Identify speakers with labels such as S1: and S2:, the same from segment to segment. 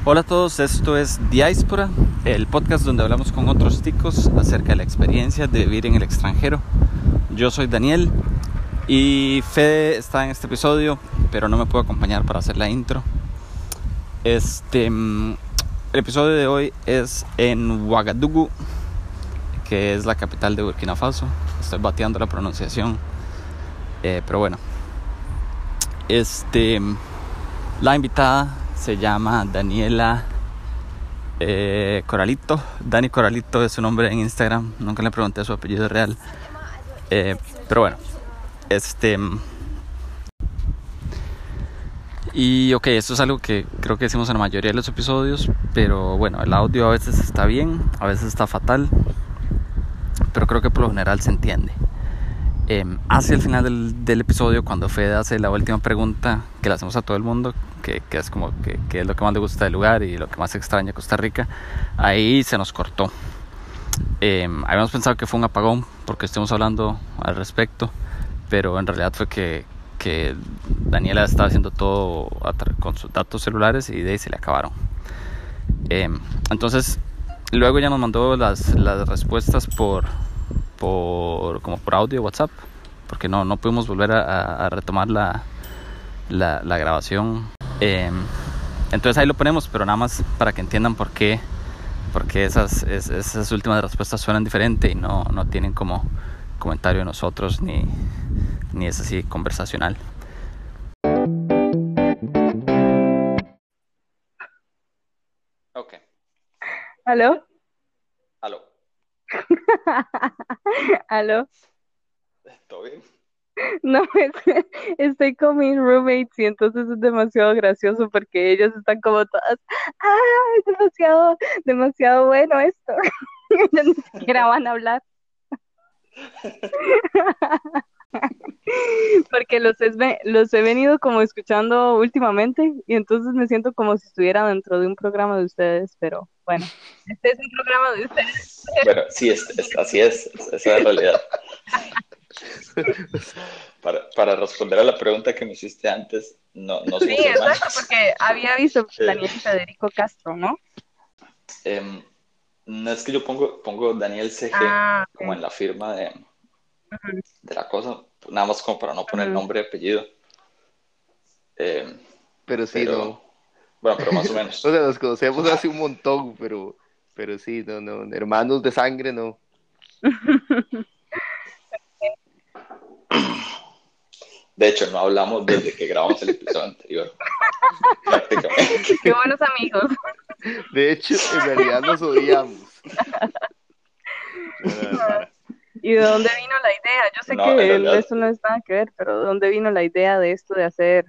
S1: Hola a todos, esto es Diáspora, el podcast donde hablamos con otros ticos acerca de la experiencia de vivir en el extranjero. Yo soy Daniel y Fede está en este episodio, pero no me puede acompañar para hacer la intro. El episodio de hoy es en Ouagadougou, que es la capital de Burkina Faso. Estoy bateando la pronunciación, pero bueno. La invitada se llama Daniela Coralito. Dani Coralito es su nombre en Instagram. Nunca le pregunté su apellido real. Pero bueno. Y ok, esto es algo que creo que decimos en la mayoría de los episodios. Pero bueno, el audio a veces está bien, a veces está fatal. Pero creo que por lo general se entiende. Hacia el final del episodio, cuando Fede hace la última pregunta que le hacemos a todo el mundo, que es como que es lo que más le gusta del lugar y lo que más extraña de Costa Rica, ahí se nos cortó. Habíamos pensado que fue un apagón porque estuvimos hablando al respecto, pero en realidad fue que Daniela estaba haciendo todo con sus datos celulares y de ahí se le acabaron. Entonces luego ya nos mandó las respuestas por audio WhatsApp, porque no pudimos volver a retomar la grabación. Entonces ahí lo ponemos, pero nada más para que entiendan por qué esas últimas respuestas suenan diferente y no tienen como comentario de nosotros ni es así conversacional. Ok.
S2: ¿Aló?
S1: Aló.
S2: ¿Aló?
S1: ¿Todo bien?
S2: No, estoy con mis roommates y entonces es demasiado gracioso porque ellos están como todas, es demasiado bueno esto. Ellos ni siquiera van a hablar. Porque los he venido como escuchando últimamente y entonces me siento como si estuviera dentro de un programa de ustedes, pero bueno, este es un programa de ustedes.
S1: Bueno, sí, así es, esa es la realidad. Para responder a la pregunta que me hiciste antes, no
S2: Sí,
S1: somos hermanos.
S2: exacto, porque había visto Daniel y Federico Castro, ¿no?
S1: No es que yo pongo Daniel CG
S2: Ah,
S1: como
S2: ok.
S1: en la firma
S2: Ujú,
S1: de la cosa, nada más como para no poner
S2: ujú.
S1: nombre y apellido. Eh,
S3: Pero sí,
S1: pero,
S3: no.
S1: bueno, pero más o
S3: O
S1: menos.
S3: sea, nos conocemos hace un montón, pero sí, no, hermanos de sangre, no.
S1: De hecho, no hablamos desde que grabamos el episodio anterior, prácticamente.
S2: Qué buenos amigos.
S3: De hecho, en realidad nos odiamos. Para.
S2: ¿Y de dónde vino la idea? Yo sé
S1: No, en
S2: que
S1: realidad,
S2: eso no es nada que ver, pero ¿de dónde vino la idea de esto de hacer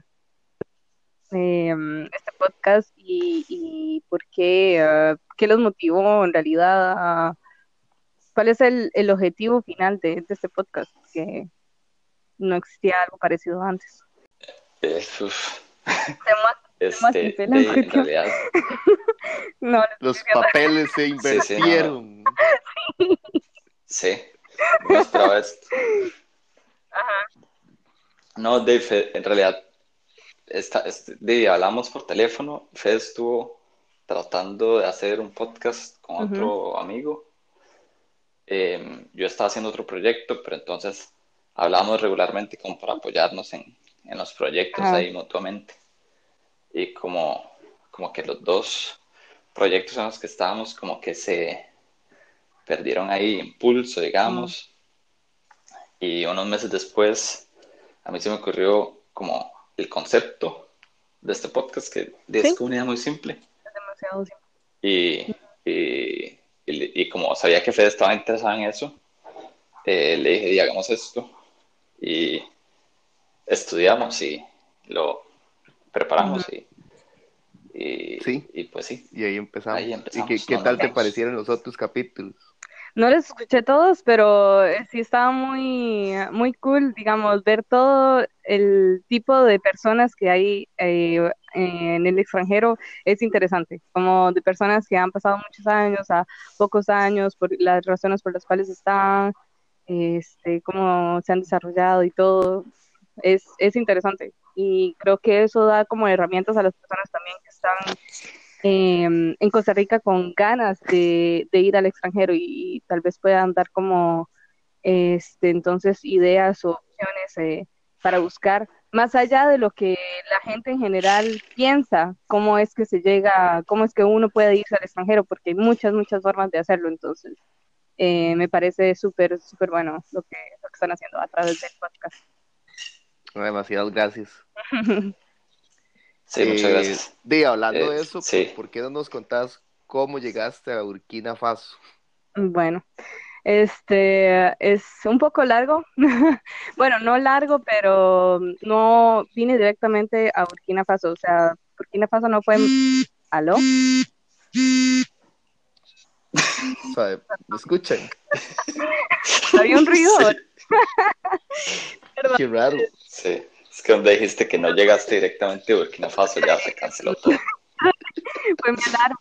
S2: este podcast y por qué, qué los motivó en realidad? ¿Cuál es el objetivo final de este podcast? Que no existía algo parecido antes.
S1: uf,
S2: Temas sin pela en
S1: en
S2: cuestión.
S1: realidad,
S2: No, les estoy
S3: Los papeles se
S1: sí, no,
S3: invirtieron.
S1: sí, no me esperaba esto.
S2: Ajá.
S1: No, Dave, en realidad, hablamos por teléfono. Fede estuvo tratando de hacer un podcast con
S2: Ujú.
S1: otro amigo. Yo estaba haciendo otro proyecto, pero entonces hablamos regularmente como para apoyarnos en los proyectos
S2: Ajá.
S1: ahí mutuamente. Y como que los dos proyectos en los que estábamos como que se perdieron ahí impulso,
S2: Mm.
S1: digamos. Y unos meses después a mí se me ocurrió como el concepto de este podcast, que es
S2: Sí,
S1: como una idea muy simple.
S2: es demasiado simple.
S1: Y, y, y como sabía que Fede estaba interesado en eso, le dije, "Y hagamos esto". Y estudiamos y lo
S2: Ujú.
S1: preparamos
S3: Sí,
S1: y pues sí,
S3: y ahí
S1: ahí
S3: empezamos. ¿Y
S1: empezamos,
S3: qué
S1: no nos
S3: tal te
S1: vamos.
S3: parecieron los otros capítulos?
S2: No los escuché todos, pero sí estaba muy cool, digamos, ver todo el tipo de personas que hay en el extranjero es interesante, como de personas que han pasado muchos años a pocos años, por las razones por las cuales están, cómo se han desarrollado y todo, es interesante. Y creo que eso da como herramientas a las personas también que están en Costa Rica con ganas de ir al extranjero y tal vez puedan dar como entonces ideas o opciones para buscar, más allá de lo que la gente en general piensa, cómo es que se llega, cómo es que uno puede irse al extranjero, porque hay muchas, muchas formas de hacerlo, entonces me parece súper, súper bueno lo que están haciendo a través del podcast.
S3: Demasiadas gracias.
S4: Sí, muchas gracias.
S3: Hablando de eso,
S4: Sí.
S3: ¿por qué no nos contás cómo llegaste a Burkina Faso?
S2: Bueno, es un poco largo. Bueno, no largo, pero no vine directamente a Burkina Faso. O sea, Burkina Faso no fue. ¿Aló?
S3: O sea, ¿me escuchan?
S2: Había un ruido. Perdón.
S3: Qué raro.
S4: Sí, es que donde dijiste que no llegaste directamente a Burkina Faso, ya se canceló todo.
S2: Fue muy largo.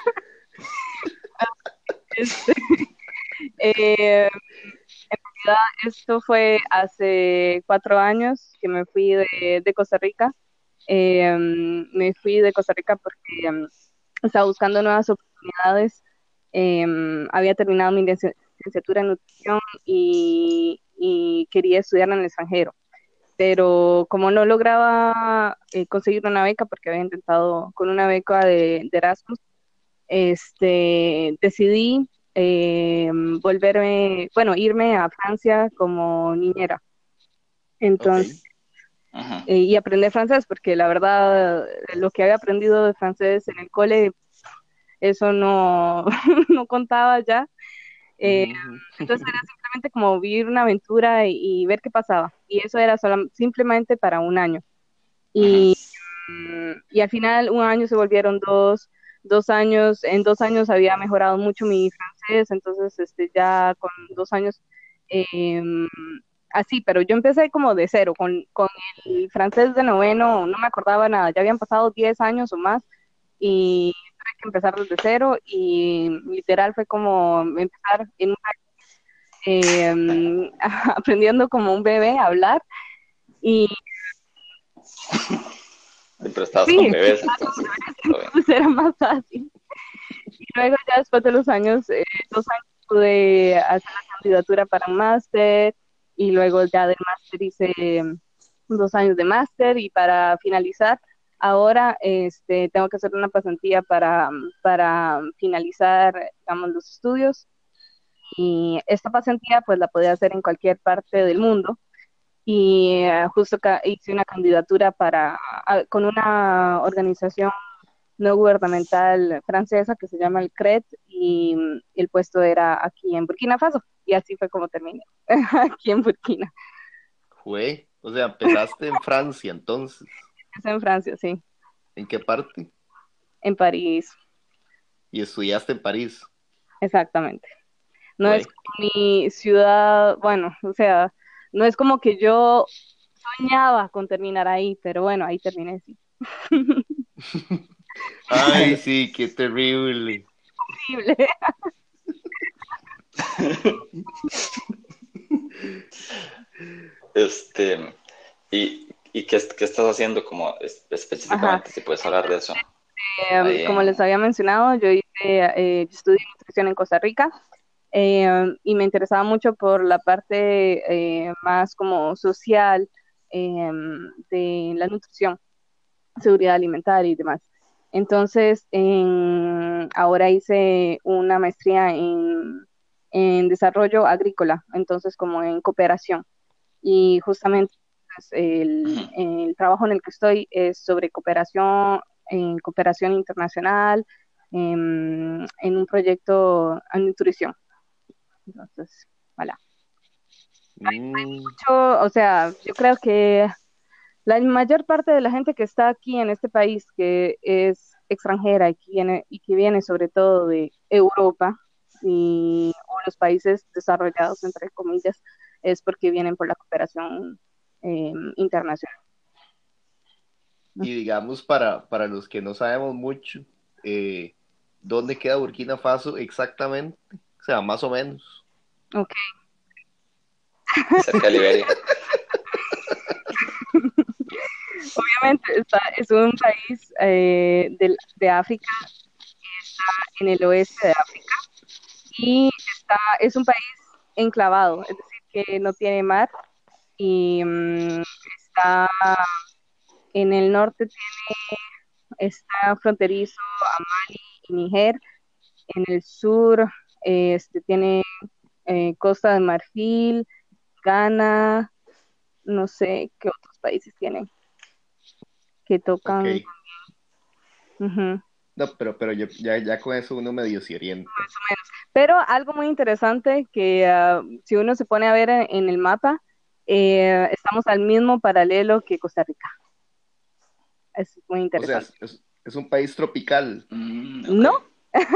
S2: En realidad, esto fue hace 4 años que me fui de Costa Rica. Me fui de Costa Rica porque estaba buscando nuevas oportunidades. Había terminado mi licenciatura en nutrición y quería estudiar en el extranjero. Pero como no lograba conseguir una beca, porque había intentado con una beca de Erasmus, decidí irme a Francia como niñera. Entonces, y aprender francés, porque la verdad, lo que había aprendido de francés en el cole, eso no, no contaba ya. Entonces era simplemente como vivir una aventura y ver qué pasaba. Y eso era simplemente para un año. Y al final un año se volvieron 2 años. En 2 años había mejorado mucho mi francés, entonces ya con 2 años así, pero yo empecé como de cero, con el francés de noveno, no me acordaba nada, ya habían pasado 10 años o más y tuve que empezar desde cero y literal fue como empezar en un aprendiendo como un bebé a hablar y
S4: Pero estabas
S2: sí,
S4: con bebés, entonces.
S2: entonces era más fácil. Y luego ya después de los años, 2 años pude hacer la candidatura para un máster y luego ya del máster hice 2 años de máster y para finalizar, ahora tengo que hacer una pasantía para finalizar, digamos, los estudios y esta pasantía pues la podía hacer en cualquier parte del mundo y justo hice una candidatura con una organización no gubernamental francesa que se llama el CRET y el puesto era aquí en Burkina Faso y así fue como terminé aquí en Burkina.
S3: O sea, empezaste en Francia entonces.
S2: Es en Francia, sí.
S3: ¿En qué parte?
S2: En París.
S3: Y estudiaste en París.
S2: Exactamente. No es como mi ciudad, bueno, o sea, no es como que yo soñaba con terminar ahí, pero bueno, ahí terminé, sí.
S3: Ay, sí, qué terrible.
S2: Horrible.
S4: ¿Y qué estás haciendo como específicamente? Si puedes hablar de eso.
S2: Como les había mencionado, yo estudié nutrición en Costa Rica y me interesaba mucho por la parte más como social de la nutrición, seguridad alimentaria y demás. Entonces, ahora hice una maestría en desarrollo agrícola, entonces como en cooperación. Y justamente pues, el trabajo en el que estoy es sobre cooperación, en cooperación internacional, en un proyecto en nutrición. Entonces, voilà. Hay mucho, o sea, yo creo que la mayor parte de la gente que está aquí en este país, que es extranjera y que viene sobre todo de Europa o los países desarrollados, entre comillas, es porque vienen por la cooperación internacional.
S3: Y digamos, para los que no sabemos mucho, ¿dónde queda Burkina Faso exactamente? O sea, más o menos.
S2: Ok.
S4: Cerca de Liberia.
S2: Exactamente, es un país de África, está en el oeste de África y es un país enclavado, es decir, que no tiene mar y está en el norte, está fronterizo a Mali y Níger, en el sur tiene Costa de Marfil, Ghana, no sé qué otros países tienen que tocan.
S3: Ok.
S2: Ujú.
S3: No, pero ya con eso uno medio se orienta.
S2: Pero algo muy interesante que si uno se pone a ver en el mapa, estamos al mismo paralelo que Costa Rica. Es muy
S3: O sea,
S2: interesante.
S3: es un país tropical.
S2: ¿No?
S4: Ok.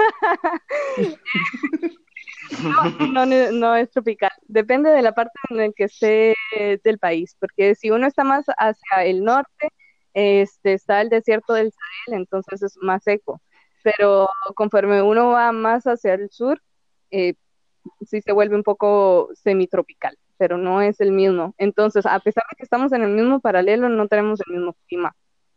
S2: No es tropical. Depende de la parte en la que esté del país, porque si uno está más hacia el norte, está el desierto del Sahel, entonces es más seco. Pero conforme uno va más hacia el sur, eh, sí se vuelve un poco semitropical, pero no es el mismo. Entonces, a pesar de que estamos en el mismo paralelo, no tenemos el mismo clima.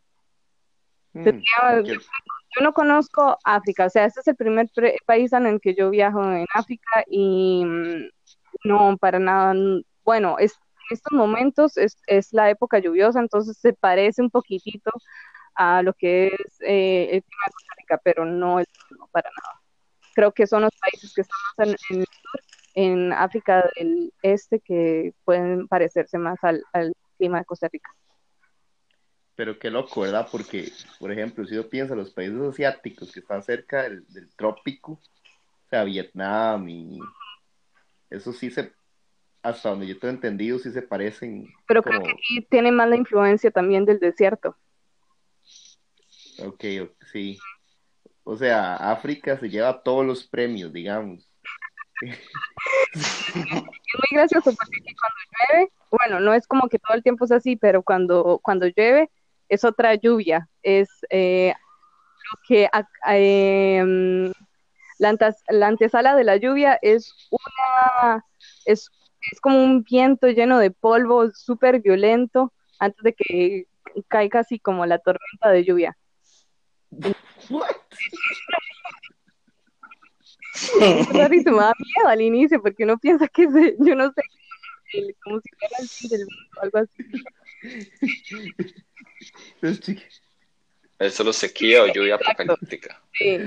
S3: Porque,
S2: Yo no conozco África, o sea, este es el primer país en el que yo viajo en África y no, para nada. Bueno, en estos momentos es la época lluviosa, entonces se parece un poquitito a lo que es el clima de Costa Rica, pero no es no, para nada. Creo que son los países que están más en el sur, en África del Este, que pueden parecerse más al clima de Costa Rica.
S3: pero qué loco, ¿verdad? Porque, por ejemplo, si uno piensa en los países asiáticos que están cerca del trópico, o sea, Vietnam y eso sí hasta donde yo tengo entendido, sí se parecen
S2: Pero creo que
S3: como,
S2: aquí tiene más la influencia también del desierto.
S3: ok, sí. O sea, África se lleva todos los premios, digamos.
S2: Es muy gracioso porque aquí cuando llueve, bueno, no es como que todo el tiempo es así, pero cuando llueve es otra lluvia. Es lo que la antesala de la lluvia es, es como un viento lleno de polvo súper violento antes de que caiga así como la tormenta de lluvia.
S3: What?
S2: Es rarísimo, me da miedo al inicio porque uno piensa que yo no sé, como si fuera el fin del mundo, algo así.
S3: Es chiqui-
S4: Es solo sequía o lluvia
S2: Exacto.
S4: apocalíptica.
S2: Sí.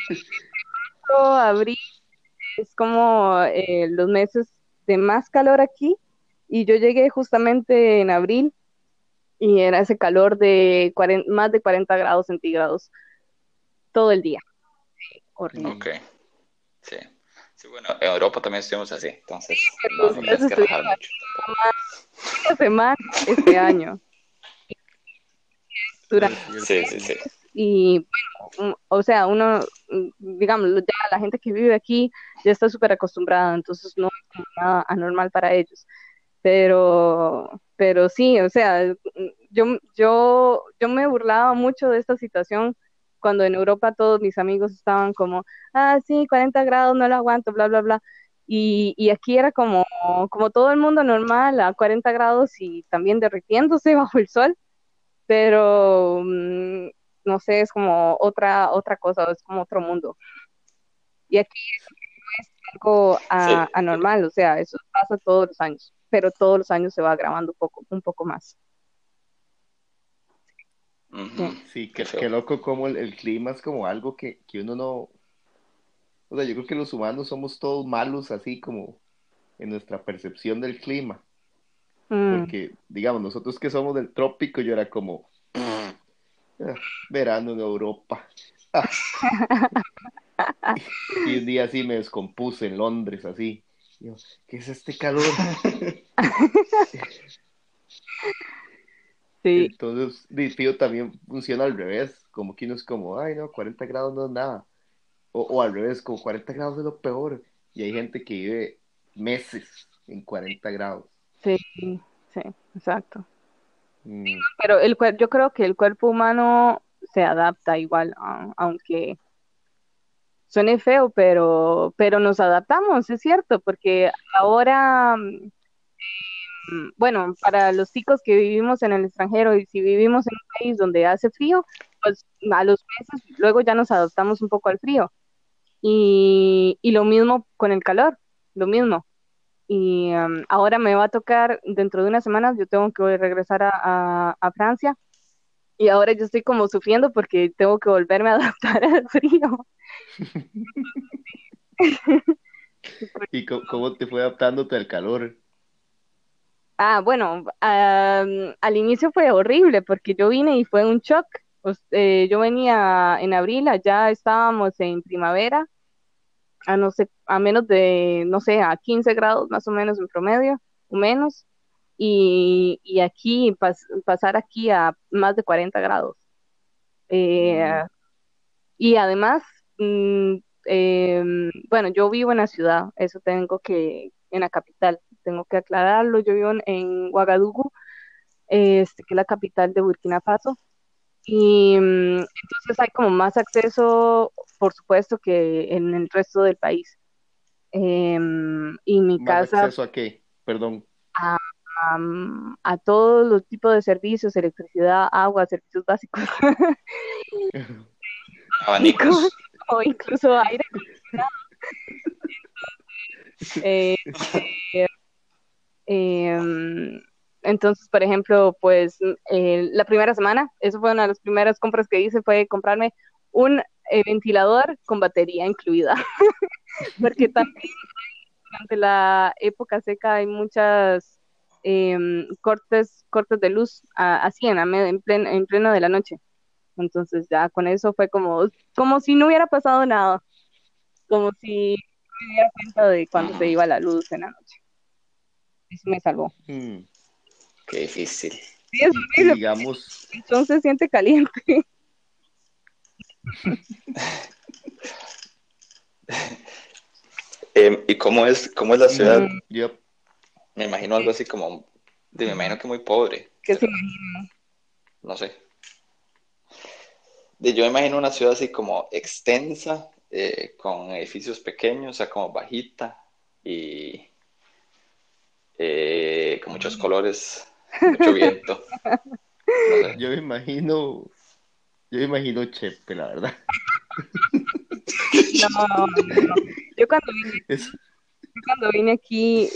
S2: Abril es como los meses de más calor aquí y yo llegué justamente en abril y era ese calor de más de 40 grados centígrados todo el día. Horrible.
S4: Ok, sí. Sí, bueno, en Europa también estuvimos así, entonces
S2: Pero
S4: no tienes
S2: ustedes
S4: que rajar
S2: estuvieron
S4: mucho tampoco.
S2: una semana este año durante
S3: es cierto.
S4: Sí, sí, sí.
S2: y bueno, o sea, uno, digamos, ya la gente que vive aquí ya está súper acostumbrada, entonces no es como nada anormal para ellos. Pero sí, o sea, yo me burlaba mucho de esta situación cuando en Europa todos mis amigos estaban como, sí, 40 grados, no lo aguanto, bla, bla, bla. Y aquí era como todo el mundo normal, a 40 grados y también derritiéndose bajo el sol, pero no sé, es como otra cosa, es como otro mundo. Y aquí es algo
S4: Sí.
S2: anormal, o sea, eso pasa todos los años, pero todos los años se va agravando un poco más.
S4: Ujú.
S2: Sí.
S3: Sí,
S4: Qué
S3: qué
S4: feo.
S3: loco como el clima es como algo que uno no, o sea, yo creo que los humanos somos todos malos así como en nuestra percepción del clima,
S2: Mm,
S3: porque digamos, nosotros que somos del trópico, yo era como, verano en Europa. Ah, y un día así me descompuse en Londres, así. Yo, ¿qué es este calor?
S2: sí,
S3: Entonces, Fío también funciona al revés, como que uno es como, ay no, 40 grados no es nada. O al revés, como 40 grados es lo peor. Y hay gente que vive meses en 40 grados.
S2: sí, sí, exacto.
S3: Mm,
S2: Pero yo creo que el cuerpo humano se adapta igual, aunque suene feo, pero nos adaptamos, es cierto, porque ahora bueno, para los chicos que vivimos en el extranjero y si vivimos en un país donde hace frío, pues a los meses luego ya nos adaptamos un poco al frío. Y lo mismo con el calor, lo mismo. Y ahora me va a tocar, dentro de unas semanas, yo tengo que regresar a Francia y ahora yo estoy como sufriendo porque tengo que volverme a adaptar al frío.
S3: ¿Y cómo te fue adaptándote al calor?
S2: Bueno, al inicio fue horrible porque yo vine y fue un shock. Yo venía en abril, allá estábamos en primavera, a no sé, a menos de, no sé, a 15 grados más o menos en promedio, o menos, y aquí, pasar aquí a más de 40 grados.
S3: Mm,
S2: Eh, y además, bueno, yo vivo en la ciudad, eso en la capital, tengo que aclararlo, yo vivo en Ouagadougou, que es la capital de Burkina Faso. Y entonces hay como más acceso, por supuesto, que en el resto del país. Y mi
S3: ¿Más
S2: casa
S3: acceso a qué? Perdón.
S2: a, a todos los tipos de servicios, electricidad, agua, servicios básicos, básicos,
S4: Abanicos.
S2: o incluso aire acondicionado. Eh, em, entonces, por ejemplo, pues la primera semana, eso fue una de las primeras compras que hice, fue comprarme un ventilador con batería incluida, porque también durante la época seca hay muchas cortes de luz así en pleno de la noche. Entonces ya con eso fue como si no hubiera pasado nada, como si no me diera cuenta de cuando se iba la luz en la noche. Eso me salvó.
S3: Mm,
S4: Qué difícil.
S2: Sí, es
S3: y
S2: horrible,
S3: digamos,
S2: entonces se siente caliente.
S4: ¿Y cómo es la ciudad?
S3: yo,
S4: Me imagino algo así como, me imagino que muy pobre,
S2: Que sí,
S4: pero no sé. Yo me imagino una ciudad así como extensa, con edificios pequeños, o sea, como bajita y con muchos colores, mucho viento, no sé.
S3: yo me imagino, yo me imagino Chepe, la verdad.
S2: no, no. Yo cuando vine,
S3: Es,
S2: yo cuando vine aquí,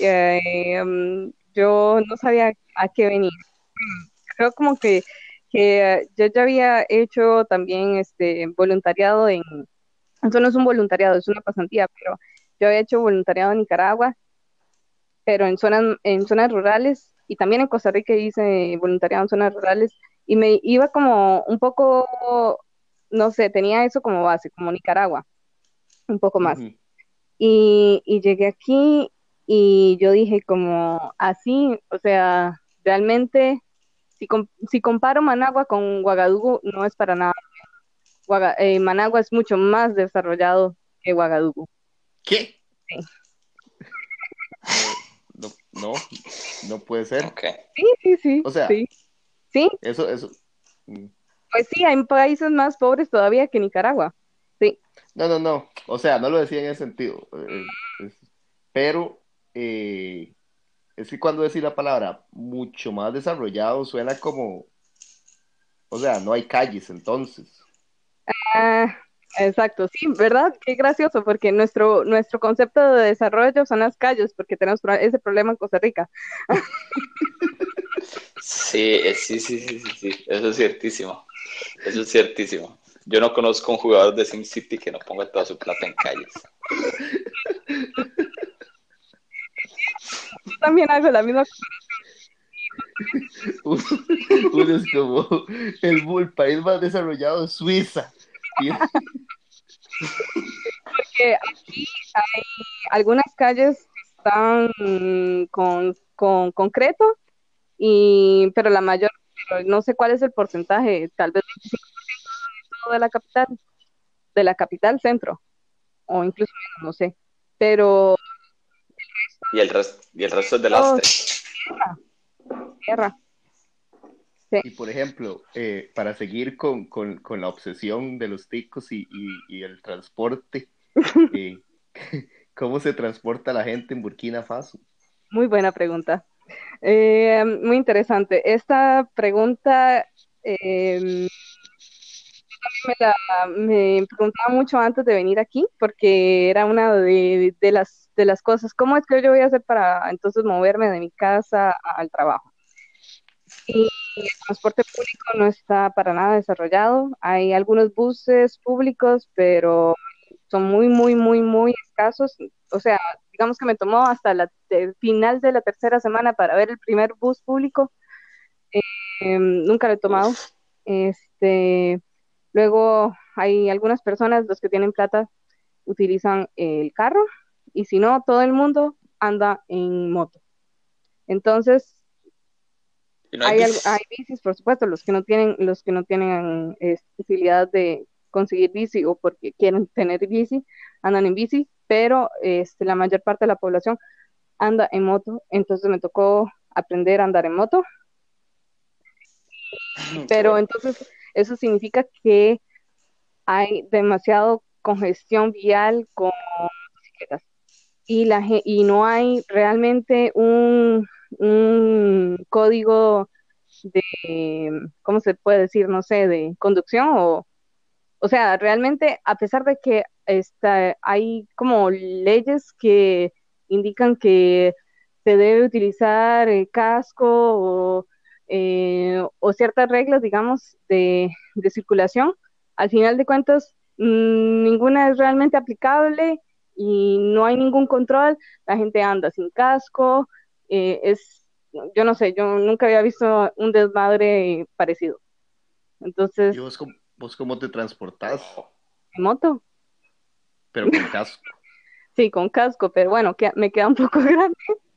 S2: yo no sabía a qué venir. Creo como que yo ya había hecho también voluntariado eso no es un voluntariado, es una pasantía, pero yo había hecho voluntariado en Nicaragua, pero en zonas rurales, y también en Costa Rica hice voluntariado en zonas rurales, y me iba como un poco, no sé, tenía eso como base, como Nicaragua, un poco más.
S3: ujú.
S2: Y llegué aquí y yo dije como así, o sea, realmente, si comparo Managua con Ouagadougou, no es para nada. Managua es mucho más desarrollado que Ouagadougou.
S3: ¿Qué?
S2: Sí,
S3: No, no, no, no puede ser.
S4: Ok.
S2: sí, sí, sí,
S3: O sea,
S2: sí. Sí,
S3: eso. mm,
S2: pues sí, hay países más pobres todavía que Nicaragua. Sí.
S3: No, no, no. O sea, no lo decía en ese sentido. Pero es que cuando decir la palabra mucho más desarrollado suena como, o sea, no hay calles entonces.
S2: Ah, exacto, sí, ¿verdad? Qué gracioso, porque nuestro concepto de desarrollo son las calles, porque tenemos ese problema en Costa Rica.
S4: Sí, sí, sí, sí, sí, sí, eso es ciertísimo. Eso es ciertísimo. Yo no conozco un jugador de SimCity que no ponga toda su plata en calles.
S2: Yo también hago la misma.
S3: Uno, uno es como el país más desarrollado es Suiza. Y-
S2: Que aquí hay algunas calles que están con concreto, pero pero no sé cuál es el porcentaje, tal vez 25% de la capital centro, o incluso menos, no sé, pero
S4: Y el resto es de
S2: todo
S4: lastre.
S2: tierra, tierra. Sí.
S3: Y por ejemplo, para seguir con la obsesión de los ticos y el transporte, eh, ¿cómo se transporta la gente en Burkina Faso?
S2: Muy buena pregunta. Muy interesante. Esta pregunta me preguntaba mucho antes de venir aquí, porque era una de las cosas, ¿cómo es que yo voy a hacer para entonces moverme de mi casa al trabajo? Y el transporte público no está para nada desarrollado. Hay algunos buses públicos, pero son muy, muy, muy, muy escasos. O sea, digamos que me tomó hasta el final de la tercera semana para ver el primer bus público. Nunca lo he tomado.
S4: Uf,
S2: Este, luego hay algunas personas, los que tienen plata, utilizan el carro, y si no, todo el mundo anda en moto. Entonces,
S4: y no hay
S2: hay
S4: bicis.
S2: bicis, por supuesto, los que no tienen posibilidad de conseguir bici o porque quieren tener bici, andan en bici, pero la mayor parte de la población anda en moto. Entonces me tocó aprender a andar en moto,
S4: Qué
S2: pero
S4: bueno.
S2: entonces eso significa que hay demasiado congestión vial con bicicletas, y no hay realmente un código de, ¿cómo se puede decir? No sé, de conducción, o sea, realmente, a pesar de que hay como leyes que indican que se debe utilizar casco o ciertas reglas, digamos, de circulación, al final de cuentas, ninguna es realmente aplicable y no hay ningún control. La gente anda sin casco, yo no sé, yo nunca había visto un desmadre parecido.
S3: ¿Y
S2: Entonces,
S3: vos cómo te transportás?
S4: Wow.
S2: en moto.
S3: Pero con casco.
S2: Sí, con casco, pero bueno, me queda un poco grande.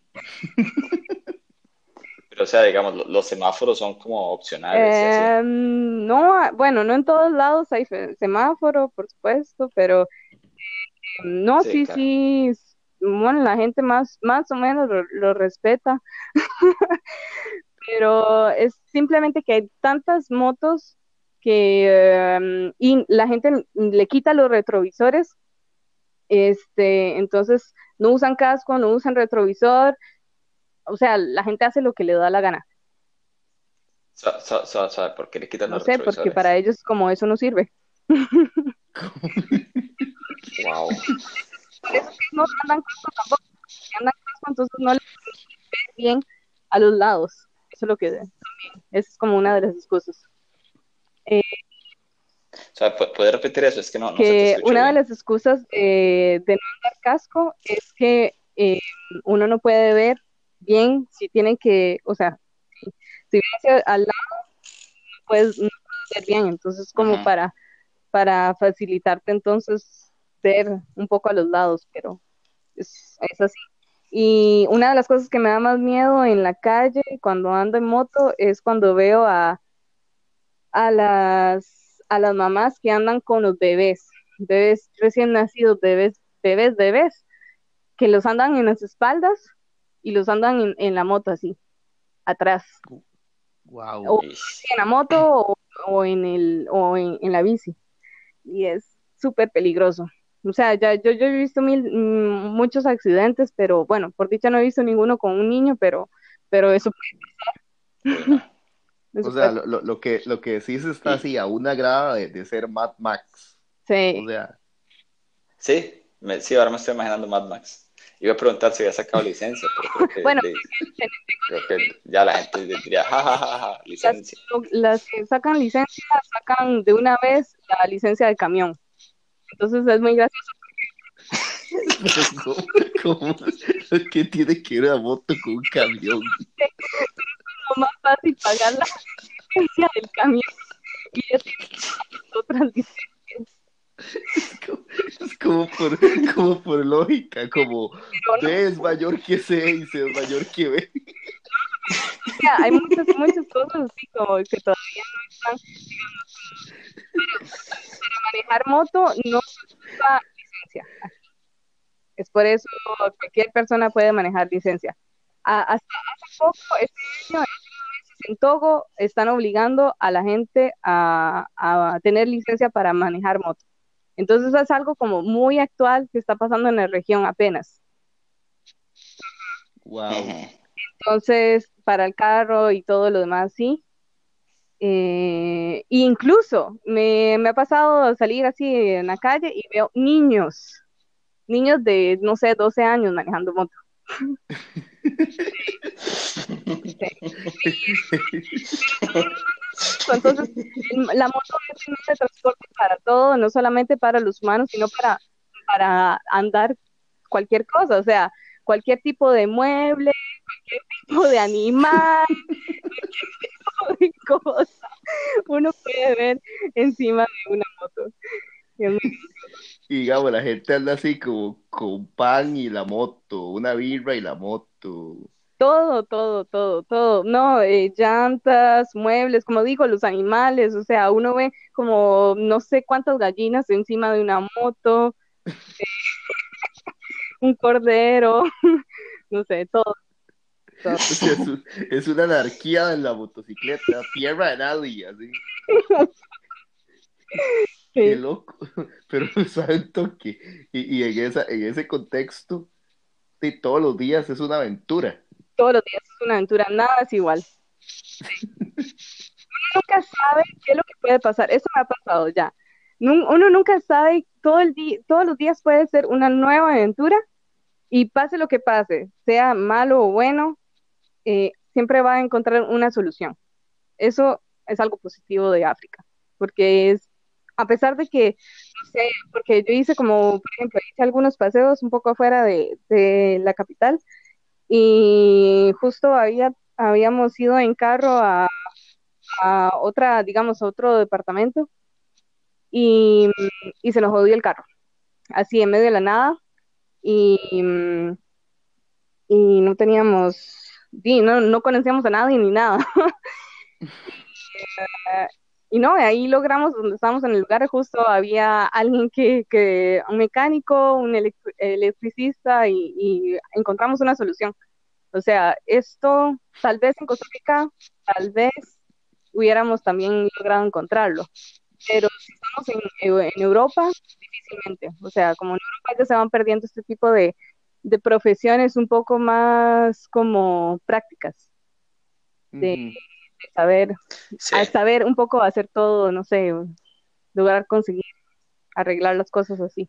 S4: Pero, o sea, digamos, los semáforos son como opcionales y así.
S2: No, bueno, no en todos lados hay semáforo, por supuesto, pero no,
S4: Sí,
S2: sí,
S4: claro.
S2: sí, bueno, la gente más o menos lo respeta, pero es simplemente que hay tantas motos y la gente le quita los retrovisores, entonces no usan casco, no usan retrovisor, o sea, la gente hace lo que le da la gana.
S4: ¿Sabe por qué le quitan
S2: No
S4: los
S2: sé, porque para
S4: retrovisores?
S2: ellos como eso no sirve.
S4: Wow.
S2: Por eso que no andan casco tampoco, porque andan casco, entonces no les ve bien a los lados. Eso es lo que esa es como una de las excusas. Eh,
S4: O sea, ¿puede repetir eso? Es que no se te
S2: que
S4: escuchó
S2: una de
S4: bien.
S2: las excusas de no andar casco es que uno no puede ver bien si tienen que, o sea, si ven al lado, pues no puedes ver bien, entonces como
S4: Ajá.
S2: para facilitarte entonces ver un poco a los lados, pero es así. Y una de las cosas que me da más miedo en la calle cuando ando en moto es cuando veo a las mamás que andan con los bebés recién nacidos, bebés, que los andan en las espaldas y los andan en la moto así, atrás, o
S3: Wow.
S4: Ish.
S2: en la moto o en la bici, y es súper peligroso. O sea, yo he visto muchos accidentes, pero bueno, por dicha no he visto ninguno con un niño, pero
S4: Uy, no.
S2: eso
S3: O sea,
S2: puede,
S3: lo que decís está
S4: Y
S3: así a una grada de ser Mad Max. O
S2: sí.
S3: sea,
S4: sí, sí, ahora me estoy imaginando Mad Max. Iba a preguntar si había sacado licencia, pero
S2: Bueno,
S4: creo que ya la gente diría, ja, ja, ja, ja,
S2: las,
S4: licencia.
S2: las que sacan licencia, sacan de una vez la licencia de camión. Entonces es muy gracioso,
S3: pero ¿cómo, qué tiene que ver una moto con un camión?
S2: como más fácil pagar la licencia del camión y ya tienen otras licencias.
S3: Es como por lógica, como
S2: Pero no,
S3: B es mayor que C y C es mayor que B.
S2: ya, hay muchas cosas así como que todavía no están. Manejar moto no se ocupa licencia. Es por eso cualquier persona puede manejar licencia. Hasta hace poco, este año, en Togo, están obligando a la gente a tener licencia para manejar moto. Entonces es algo como muy actual que está pasando en la región apenas.
S3: Wow.
S2: Entonces, para el carro y todo lo demás, sí. Incluso me ha pasado salir así en la calle y veo niños de, no sé, 12 años manejando moto. Entonces, la moto es un medio de transporte para todo, no solamente para los humanos, sino para andar cualquier cosa, o sea, cualquier tipo de mueble, cualquier tipo de animal, cualquier tipo de cosa, uno puede ver encima de una moto. Es muy-
S3: Y digamos, la gente anda así como con pan y la moto, una birra y la moto.
S2: Todo, todo, todo, todo, no, llantas, muebles, como digo, los animales, o sea, uno ve como no sé cuántas gallinas encima de una moto, un cordero, no sé, todo, todo.
S3: O sea, es una anarquía en la motocicleta, tierra de nadie, así. Qué
S2: Sí,
S3: loco. Pero sabe un toque. Y en ese contexto, sí, todos los días es una aventura.
S2: todos los días es una aventura, nada es igual. Nunca sabe qué es lo que puede pasar, eso me ha pasado ya. Uno nunca sabe, todo el día, todos los días puede ser una nueva aventura y pase lo que pase, sea malo o bueno, siempre va a encontrar una solución. Eso es algo positivo de África, porque es, a pesar de que, no sé, porque yo hice como, por ejemplo, hice algunos paseos un poco afuera de la capital y justo habíamos ido en carro a otra, digamos, a otro departamento y, y se nos jodió el carro, así en medio de la nada y, y no teníamos, no conocíamos a nadie ni nada. Y no, ahí logramos, donde estábamos en el lugar, justo había alguien un mecánico, un electricista, y encontramos una solución. O sea, esto tal vez en Costa Rica, tal vez hubiéramos también logrado encontrarlo, pero si estamos en Europa, difícilmente. O sea, como en Europa ya se van perdiendo este tipo de profesiones un poco más como prácticas, de
S3: Ujú.
S2: saber,
S4: Sí,
S2: a saber un poco hacer todo, no sé, lograr conseguir arreglar las cosas así.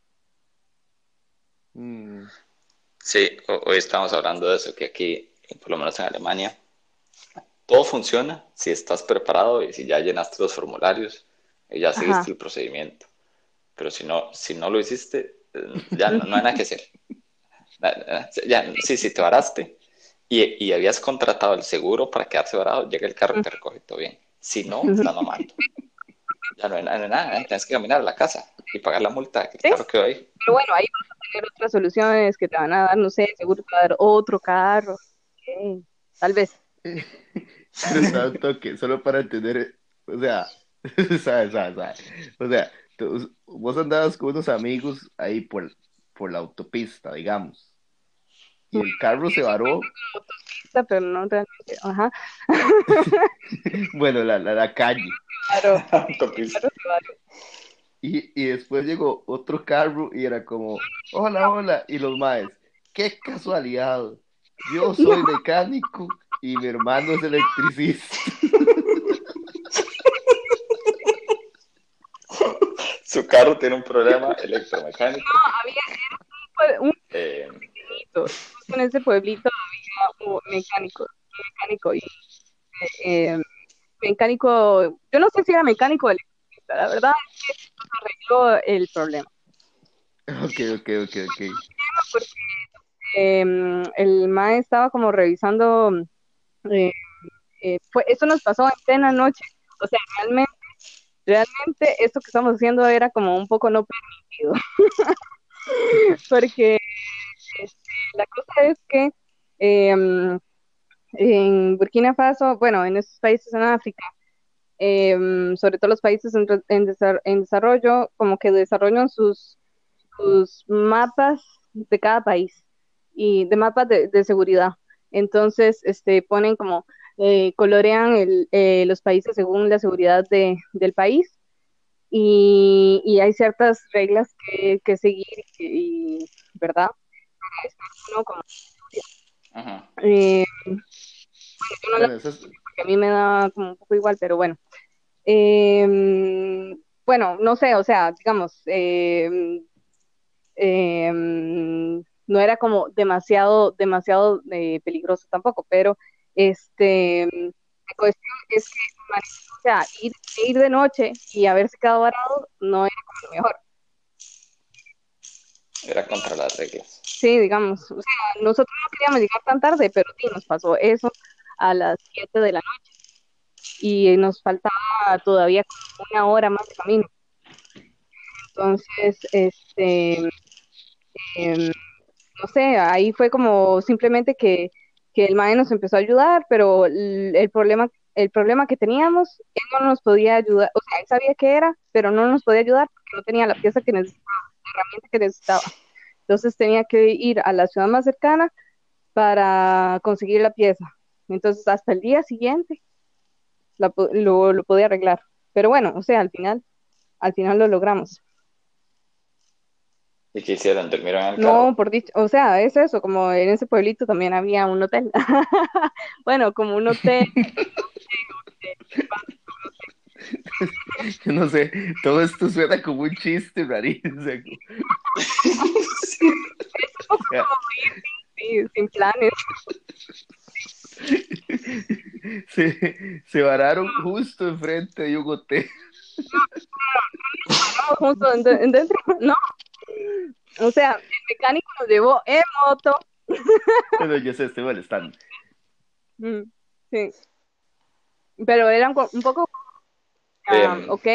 S3: Mm.
S4: sí, hoy estamos hablando de eso, que aquí, por lo menos en Alemania, todo funciona si estás preparado y si ya llenaste los formularios y ya
S2: Ajá.
S4: seguiste el procedimiento. Pero si no lo hiciste, ya no hay nada que hacer. Ya, sí, si te varaste y habías contratado el seguro para quedarse varado, llega el carro y te recoge todo bien. Si no, estás mamando. Ya no hay nada, tienes que caminar a la casa y pagar la multa que el
S2: Sí,
S4: carro quedó ahí.
S2: pero bueno, ahí vas a tener otras soluciones que te van a dar, no sé, seguro te va a dar otro carro, ok, tal vez.
S3: Pero sabe un toque, solo para entender, o sea, sabe. O sea, vos andabas con unos amigos ahí por la autopista, digamos, y el carro se varó,
S2: Pero no realmente, ajá.
S3: bueno, la calle,
S2: Claro,
S4: Autopista.
S2: claro.
S3: y después llegó otro carro y era como, hola, hola, y los maes, qué casualidad, yo soy
S2: No,
S3: mecánico y mi hermano es electricista.
S4: Su carro tiene un problema electromecánico.
S2: había un
S4: Eh,
S2: pueblito, justo en ese pueblito había un mecánico y eh, mecánico, yo no sé si era mecánico o electricista, la verdad es que nos arregló el problema.
S3: Ok.
S2: Porque el MAE estaba como revisando, eh, eso nos pasó en plena noche, o sea, realmente esto que estamos haciendo era como un poco no permitido, porque la cosa es que eh, en Burkina Faso, bueno, en estos países en África, sobre todo los países en desarrollo, como que desarrollan sus mapas de cada país y de mapas de seguridad. Entonces, ponen como, colorean los países según la seguridad del país y hay ciertas reglas que seguir ¿verdad? Para estar uno como
S4: Ajá.
S2: Eh, yo no la
S3: Bueno, eso es,
S2: porque a mí me da como un poco igual, pero bueno. Bueno, no sé, o sea, digamos, no era como demasiado peligroso tampoco, pero la cuestión es que, o sea, ir de noche y haberse quedado varado no era como lo mejor.
S4: Era contra las reglas.
S2: Sí, digamos, o sea, nosotros no queríamos llegar tan tarde, pero sí, nos pasó eso a las 7 de la noche y nos faltaba todavía como una hora más de camino. Entonces, em, no sé, ahí fue como simplemente que el mae nos empezó a ayudar, pero el problema que teníamos, él no nos podía ayudar, o sea, él sabía qué era, pero no nos podía ayudar porque no tenía la pieza que necesitaba, la herramienta que necesitaba. Entonces tenía que ir a la ciudad más cercana para conseguir la pieza. Entonces hasta el día siguiente lo podía arreglar. Pero bueno, o sea, al final lo logramos.
S4: ¿Y qué hicieron? ¿Durmieron en el
S2: No,
S4: carro?
S2: por dicho, o sea, es eso, como en ese pueblito también había un hotel. Bueno, como un hotel.
S3: yo no sé, todo esto suena como un chiste rarísimo. O sea,
S2: Sí, sin planes.
S3: se vararon justo enfrente de un hotel.
S2: No, justo dentro, no. O sea, el mecánico nos llevó en moto.
S3: Bueno, yo sé, estoy molestando.
S2: Mm, sí, pero era un poco,
S4: Em,
S2: ok,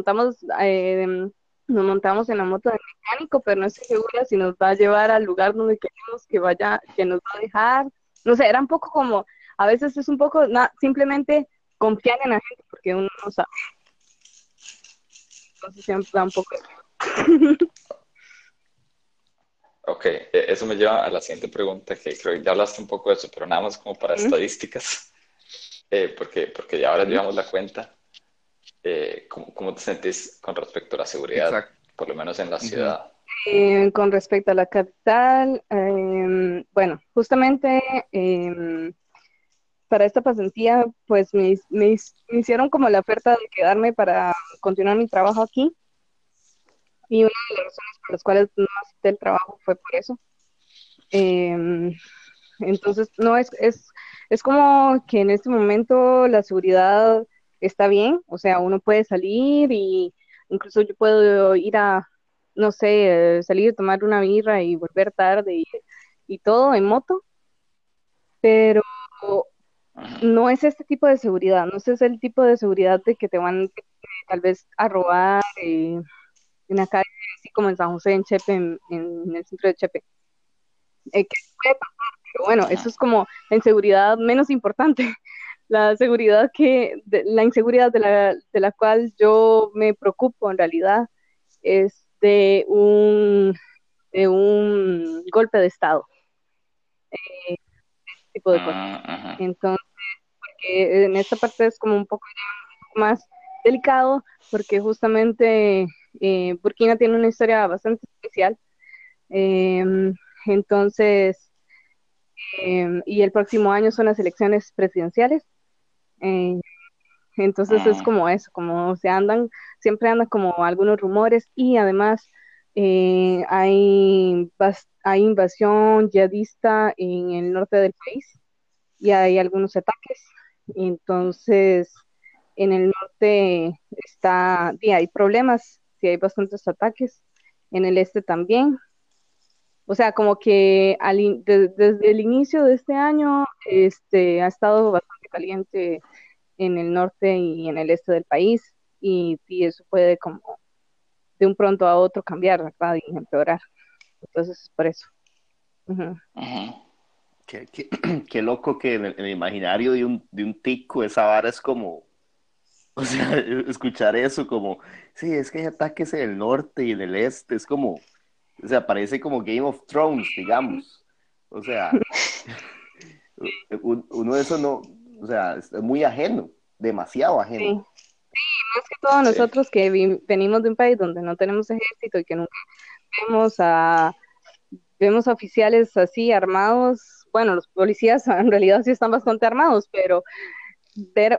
S2: nos montamos en la moto del mecánico, pero no estoy segura si nos va a llevar al lugar donde queremos que vaya, que nos va a dejar. No sé, era un poco como, a veces es un poco, simplemente confiar en la gente, porque uno no sabe, entonces siempre da un poco de...
S4: ok, eso me lleva a la siguiente pregunta, que creo que ya hablaste un poco de eso, pero nada más como para estadísticas, porque ya ahora llevamos la cuenta. ¿Cómo te sentís con respecto a la seguridad,
S3: Exacto.
S4: por lo menos en la
S3: Ujú.
S4: ciudad?
S2: Con respecto a la capital, bueno, justamente para esta pasantía, pues me hicieron como la oferta de quedarme para continuar mi trabajo aquí y una de las razones por las cuales no acepté el trabajo fue por eso. Em, entonces, no es como que en este momento la seguridad está bien, o sea, uno puede salir y incluso yo puedo ir a, no sé, salir a tomar una birra y volver tarde y todo en moto, pero
S4: Ujú.
S2: no es este tipo de seguridad, no es el tipo de seguridad de que te van tal vez a robar en la calle, así como en San José, en Chepe, en el centro de Chepe. Que puede pasar, pero bueno, eso es como la inseguridad menos importante. La inseguridad de la cual yo me preocupo en realidad es de un golpe de Estado, tipo de cosas.
S4: Ujú.
S2: Entonces, en esta parte es como un poco más delicado porque justamente Burkina tiene una historia bastante especial. Eh, entonces, y el próximo año son las elecciones presidenciales. Eh, entonces es
S4: Ujú.
S2: como eso, como siempre andan como algunos rumores y además hay invasión yihadista en el norte del país y hay algunos ataques. Entonces, en el norte hay problemas, sí hay bastantes ataques, en el este también. O sea, como que desde el inicio de este año, ha estado bastante caliente en el norte y en el este del país, y eso puede como de un pronto a otro cambiar, ¿verdad? Y empeorar. Entonces es por eso. Ujú.
S4: Ujú.
S3: Qué, qué loco que en el imaginario de un tico esa vara es como, o sea, escuchar eso como, sí, es que hay ataques en el norte y en el este, es como, o sea, parece como Game of Thrones, digamos. O sea, uno de eso no, o sea, es muy ajeno, demasiado
S2: Sí,
S3: ajeno.
S2: más que todos
S4: Sí.
S2: nosotros que venimos de un país donde no tenemos ejército y que nunca vemos a, vemos a oficiales así armados, bueno, los policías en realidad sí están bastante armados, pero ver,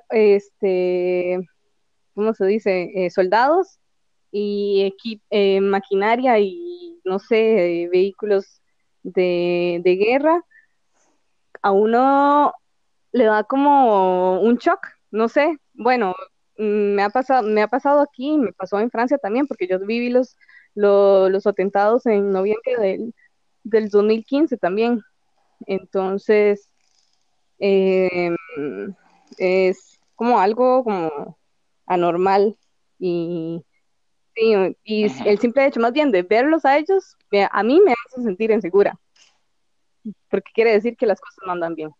S2: ¿cómo se dice? Soldados y maquinaria y, no sé, vehículos de guerra, a uno le da como un shock, no sé, bueno, me ha pasado aquí, me pasó en Francia también, porque yo viví los atentados en noviembre del 2015 también, entonces eh, es como algo como anormal y, sí, y
S4: Ujú,
S2: el simple hecho más bien de verlos a ellos, a mí me hace sentir insegura, porque quiere decir que las cosas no andan bien.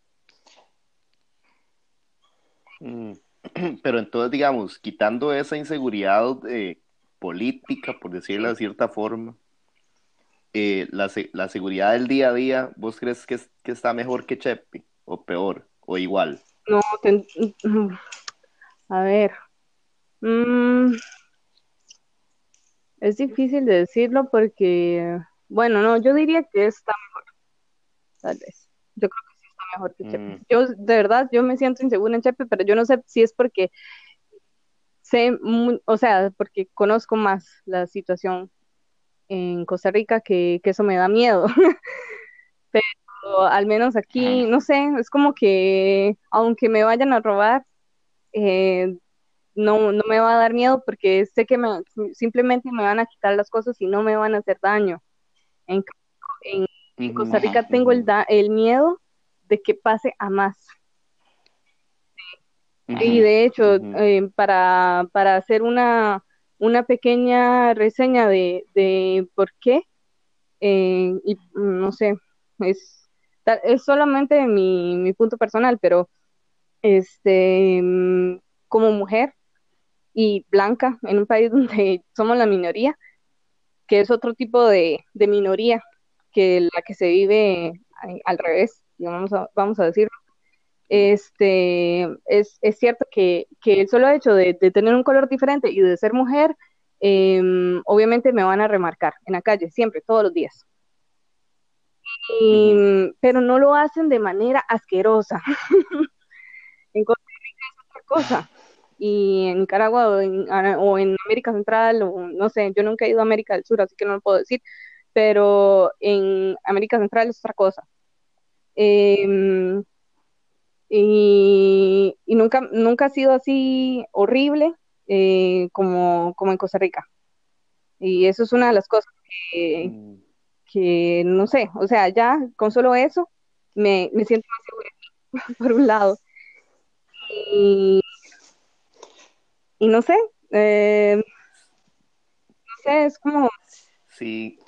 S3: Mm. Pero entonces, digamos, quitando esa inseguridad política, por decirlo de cierta forma, la seguridad del día a día, ¿vos crees que está mejor que Chepe? ¿O peor? ¿O igual?
S2: No, a ver, mm, es difícil de decirlo porque, bueno, no, yo diría que está tal vez. Yo creo que sí está mejor que Chepe.
S3: Mm,
S2: Yo, de verdad, yo me siento insegura en Chepe, pero yo no sé si es porque o sea, porque conozco más la situación en Costa Rica que eso me da miedo. Pero al menos
S4: ujú.
S2: aquí, no sé, es como que aunque me vayan a robar, eh, no me va a dar miedo porque sé que simplemente me van a quitar las cosas y no me van a hacer daño. En, en, en
S3: ujú,
S2: Costa
S4: Ujú,
S2: Rica tengo
S3: ujú,
S2: el miedo de que pase a más.
S4: ujú,
S2: Y de hecho,
S3: ujú,
S2: para hacer una pequeña reseña de por qué, y no sé, es, es solamente mi punto personal, pero como mujer y blanca en un país donde somos la minoría, que es otro tipo de minoría que la que se vive al revés, vamos a decir. Es cierto que el solo hecho de tener un color diferente y de ser mujer, obviamente me van a remarcar en la calle, siempre, todos los días.
S3: ujú.
S2: Pero no lo hacen de manera asquerosa. En Costa Rica es otra cosa. Y en Nicaragua o en América Central, o no sé, yo nunca he ido a América del Sur, así que no lo puedo decir, pero en América Central es otra cosa. Eh, y nunca ha sido así horrible como en Costa Rica. Y eso es una de las cosas que,
S3: Mm.
S2: que no sé, o sea, ya con solo eso me siento más segura por un lado. Y, y no sé, no sé, es como,
S3: Sí.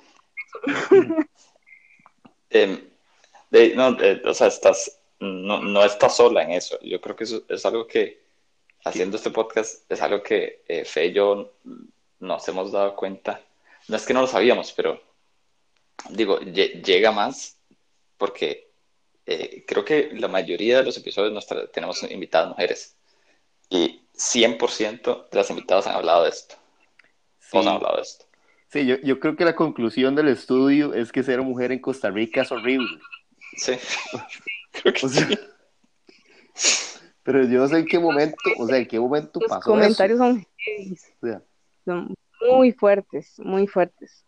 S4: Em, no, o sea, no estás sola en eso. Yo creo que eso es algo que, haciendo este podcast, es algo que Fe y yo nos hemos dado cuenta. No es que no lo sabíamos, pero digo, llega más porque creo que la mayoría de los episodios tenemos invitadas mujeres y 100% de las invitadas han hablado de esto. Todos han
S3: Sí,
S4: hablado de esto.
S3: sí, yo creo que la conclusión del estudio es que ser mujer en Costa Rica es horrible.
S4: Sí, creo que
S3: O sea,
S4: sí.
S3: pero yo no sé en qué momento, o sea, en qué momento
S2: los
S3: pasó eso.
S2: comentarios son heavy,
S3: O sea,
S2: son muy fuertes, muy fuertes.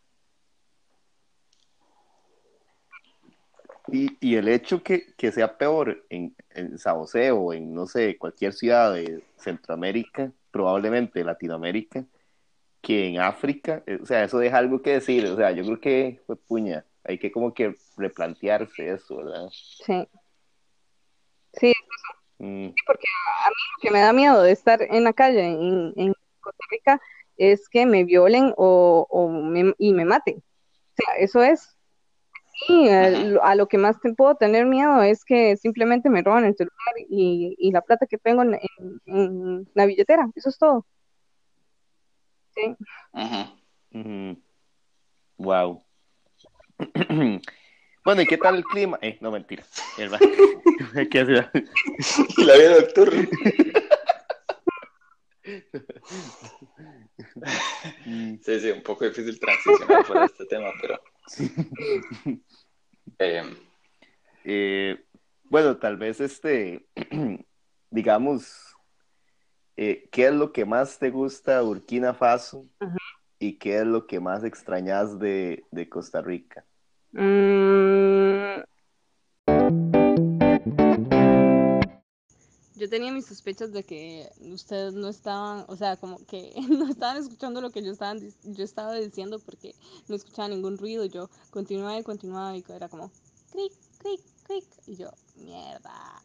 S3: y el hecho que sea peor en San José o en, no sé, cualquier ciudad de Centroamérica, probablemente Latinoamérica, que en África, o sea, eso deja algo que decir. O sea, yo creo que, pues, puña, hay que como que replantearse eso, ¿verdad?
S2: Sí, sí,
S3: Mm,
S2: porque a mí lo que me da miedo de estar en la calle en Costa Rica es que me violen y me maten. O sea, eso es. Y
S4: Ujú,
S2: a lo que más te puedo tener miedo es que simplemente me roban el celular y la plata que tengo en la billetera. Eso es todo. Sí.
S4: ujú.
S3: wow. Bueno, ¿y qué tal el clima? No, mentira. ¿Verdad? ¿Qué hace?
S4: Y la vida nocturna.
S3: Mm,
S4: Sí, sí, un poco difícil transicionar fuera de este tema, pero
S3: sí.
S4: eh,
S3: Bueno, tal vez digamos, ¿qué es lo que más te gusta de Burkina Faso
S2: Ajá.
S3: y qué es lo que más extrañas de Costa Rica?
S2: Mm, yo tenía mis sospechas de que ustedes no estaban, o sea, como que no estaban escuchando lo que yo estaba diciendo porque no escuchaba ningún ruido. Yo continuaba y continuaba y era como cric, cric, cric. Y yo, mierda.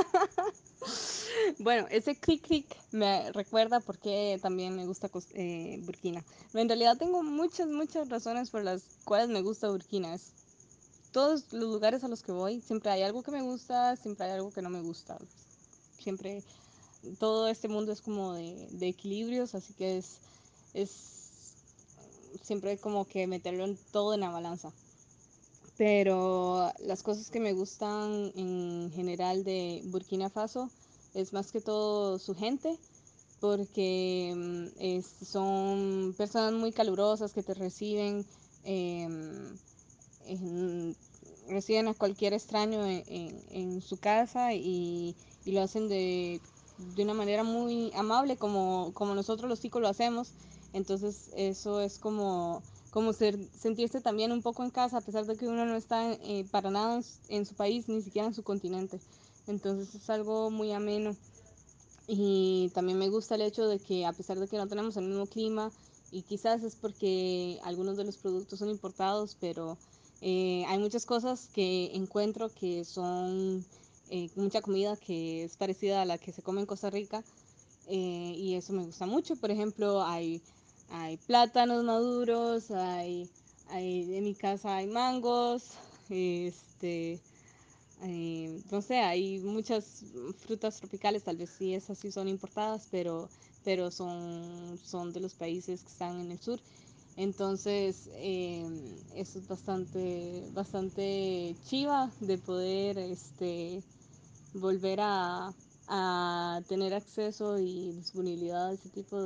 S2: Bueno, ese cric cric me recuerda porque también me gusta Burkina. En realidad tengo muchas razones por las cuales me gusta Burkina. Todos los lugares a los que voy, siempre hay algo que me gusta, siempre hay algo que no me gusta. Siempre, todo este mundo es como de equilibrios, así que es siempre como que meterlo todo en la balanza. Pero las cosas que me gustan en general de Burkina Faso es más que todo su gente, porque son personas muy calurosas que te reciben, em, en- reciben a cualquier extraño en su casa y lo hacen de una manera muy amable como nosotros los chicos lo hacemos. Entonces eso es como sentirse también un poco en casa a pesar de que uno no está para nada en su país, ni siquiera en su continente. Entonces es algo muy ameno. Y también me gusta el hecho de que a pesar de que no tenemos el mismo clima, y quizás es porque algunos de los productos son importados, pero hay muchas cosas que encuentro que son mucha comida que es parecida a la que se come en Costa Rica, y eso me gusta mucho. Por ejemplo, hay plátanos maduros, en mi casa hay mangos, este, no sé, hay muchas frutas tropicales, tal vez sí esas sí son importadas, pero son de los países que están en el sur. Entonces, eso es bastante chiva de poder volver a tener acceso y disponibilidad a ese tipo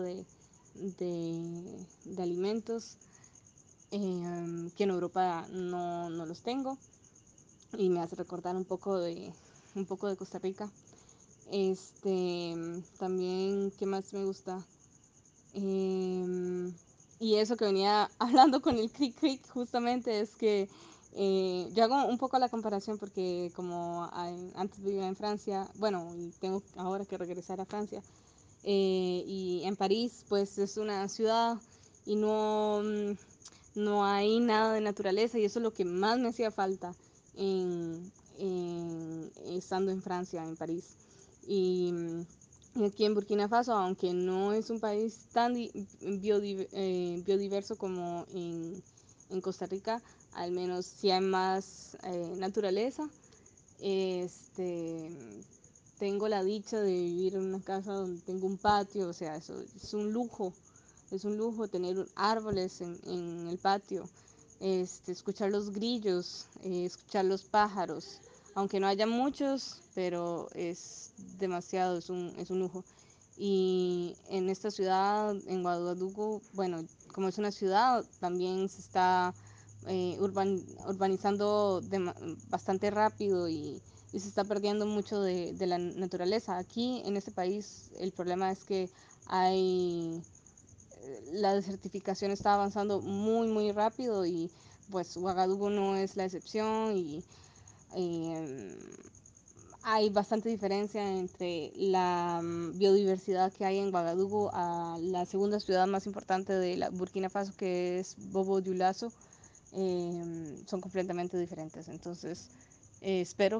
S2: de alimentos, que en Europa no los tengo, y me hace recordar un poco de Costa Rica. También, ¿qué más me gusta? Eh, y eso que venía hablando con el cric cric justamente es que yo hago un poco la comparación porque como antes vivía en Francia, bueno, y tengo ahora que regresar a Francia, y en París pues es una ciudad y no hay nada de naturaleza, y eso es lo que más me hacía falta estando en Francia, en París. Y, y aquí en Burkina Faso, aunque no es un país tan biodiverso como en Costa Rica, al menos sí hay más naturaleza. Este, tengo la dicha de vivir en una casa donde tengo un patio, o sea, eso es un lujo tener árboles en el patio, escuchar los grillos, escuchar los pájaros, aunque no haya muchos, pero es demasiado, es un lujo. Y en esta ciudad, en Ouagadougou, bueno, como es una ciudad, también se está urbanizando bastante rápido y se está perdiendo mucho de la naturaleza. Aquí en este país el problema es que hay la desertificación está avanzando muy rápido, y pues Ouagadougou no es la excepción, y eh, hay bastante diferencia entre la biodiversidad que hay en Ouagadougou a la segunda ciudad más importante de la Burkina Faso, que es Bobo Dioulasso. Son completamente diferentes. Entonces, espero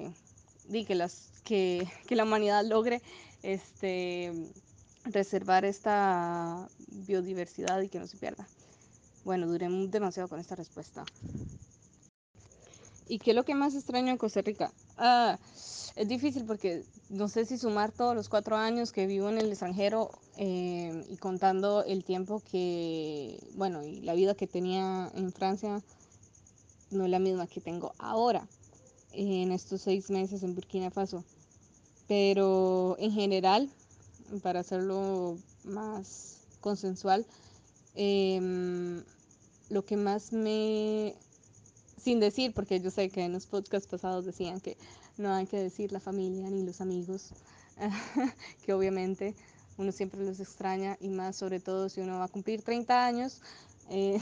S2: que la humanidad logre este, reservar esta biodiversidad y que no se pierda. Bueno, duré demasiado con esta respuesta. ¿Y qué es lo que más extraño en Costa Rica? Es difícil porque no sé si sumar todos los 4 años que vivo en el extranjero, y contando el tiempo bueno, y la vida que tenía en Francia, no es la misma que tengo ahora en estos 6 meses en Burkina Faso. Pero en general, para hacerlo más consensual, lo que más me sin decir, porque yo sé que en los podcasts pasados decían que no hay que decir la familia ni los amigos, que obviamente uno siempre los extraña y más sobre todo si uno va a cumplir 30 años, eh,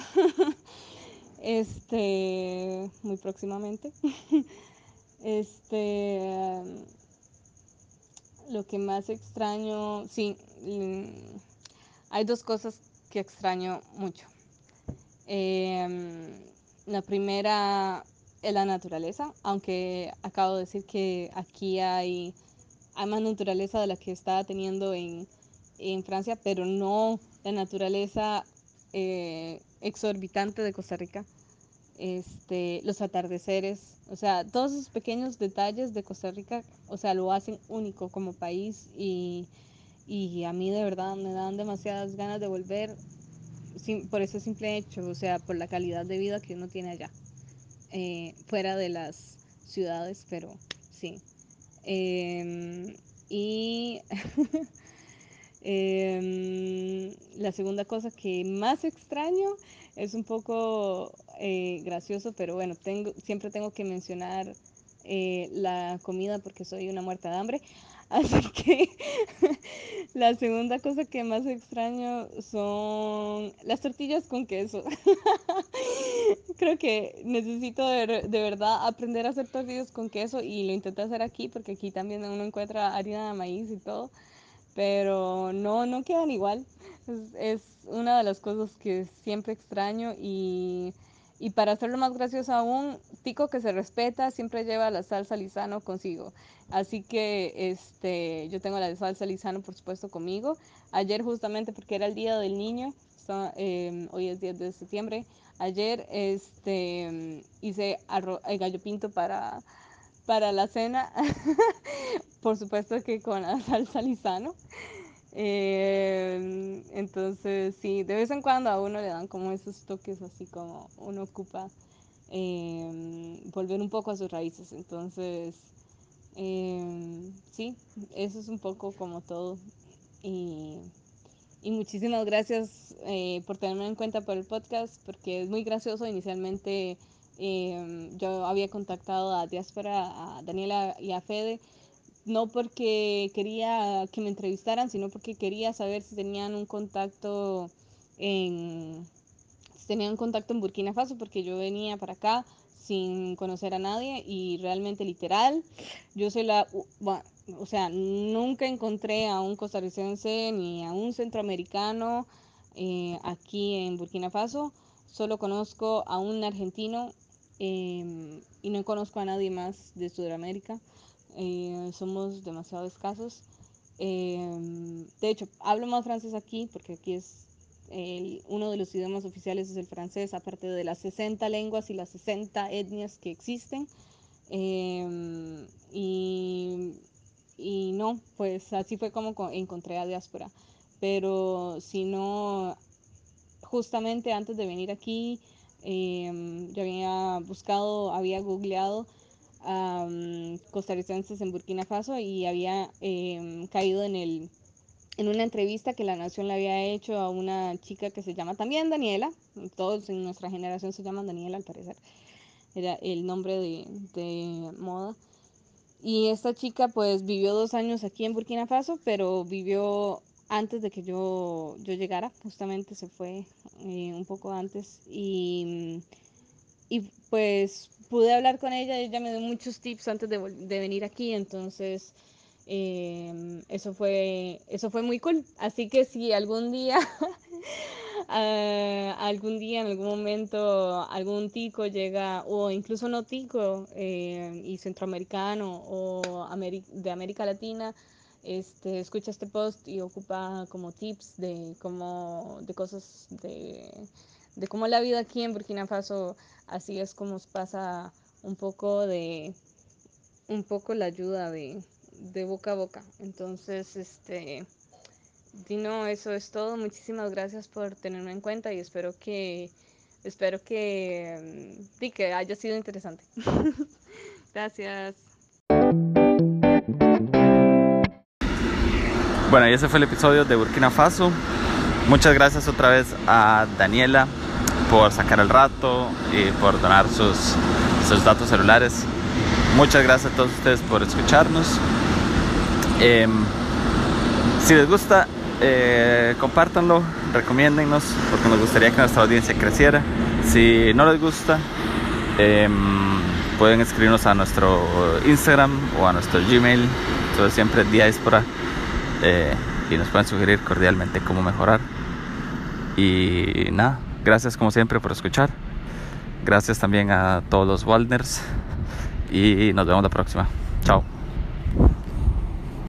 S2: muy próximamente. Lo que más extraño, sí, hay dos cosas que extraño mucho. La primera es la naturaleza, aunque acabo de decir que aquí hay más naturaleza de la que estaba teniendo en Francia, pero no la naturaleza exorbitante de Costa Rica. Los atardeceres, o sea, todos esos pequeños detalles de Costa Rica, o sea, lo hacen único como país y a mí de verdad me dan demasiadas ganas de volver por ese simple hecho, o sea, por la calidad de vida que uno tiene allá, fuera de las ciudades, pero sí. Y la segunda cosa que más extraño es un poco gracioso, pero bueno, siempre tengo que mencionar la comida porque soy una muerta de hambre. Así que la segunda cosa que más extraño son las tortillas con queso. Creo que necesito de verdad aprender a hacer tortillas con queso y lo intenté hacer aquí porque aquí también uno encuentra harina de maíz y todo, pero no quedan igual. Es una de las cosas que siempre extraño y para hacerlo más gracioso aún, Tico que se respeta siempre lleva la salsa Lizano consigo. Así que yo tengo la salsa Lizano por supuesto conmigo. Ayer justamente porque era el día del niño, hoy es 10 de septiembre, ayer hice gallo pinto para la cena. Por supuesto que con la salsa Lizano. Entonces, sí, de vez en cuando a uno le dan como esos toques así como uno ocupa volver un poco a sus raíces. Entonces, sí, eso es un poco como todo. Y, y muchísimas gracias por tenerme en cuenta por el podcast, porque es muy gracioso. Inicialmente yo había contactado a Diáspora, a Daniela y a Fede, no porque quería que me entrevistaran, sino porque quería saber si tenían un contacto en, Burkina Faso, porque yo venía para acá sin conocer a nadie y realmente literal, yo soy o sea, nunca encontré a un costarricense ni a un centroamericano aquí en Burkina Faso, solo conozco a un argentino y no conozco a nadie más de Sudamérica. Somos demasiado escasos. De hecho, hablo más francés aquí porque aquí es uno de los idiomas oficiales es el francés, aparte de las 60 lenguas y las 60 etnias que existen. Y no, pues así fue como encontré a Diáspora. Pero si no, justamente antes de venir aquí, yo había googleado costarricenses en Burkina Faso y había caído en una entrevista que La Nación le había hecho a una chica que se llama también Daniela. Todos en nuestra generación se llaman Daniela al parecer, era el nombre de moda. Y esta chica pues vivió 2 años aquí en Burkina Faso, pero vivió antes de que yo llegara, justamente se fue un poco antes y pues pude hablar con ella me dio muchos tips antes de venir aquí, entonces eso fue muy cool. Así que si algún día, en algún momento, algún tico llega, o incluso no tico, y centroamericano o de América Latina, escucha este post y ocupa como tips de cosas de cómo la vida aquí en Burkina Faso, así es como pasa un poco la ayuda de boca a boca. Entonces, Dino, eso es todo. Muchísimas gracias por tenerme en cuenta y espero que que haya sido interesante. Gracias.
S1: Bueno, y ese fue el episodio de Burkina Faso. Muchas gracias otra vez a Daniela por sacar el rato y por donar sus datos celulares. Muchas gracias a todos ustedes por escucharnos. Si les gusta, compártanlo, recomiéndennos, porque nos gustaría que nuestra audiencia creciera. Si no les gusta, pueden escribirnos a nuestro Instagram o a nuestro Gmail, todo siempre Diáspora, y nos pueden sugerir cordialmente cómo mejorar. Y nada, gracias como siempre por escuchar. Gracias también a todos los Waldners y nos vemos la próxima. Chao.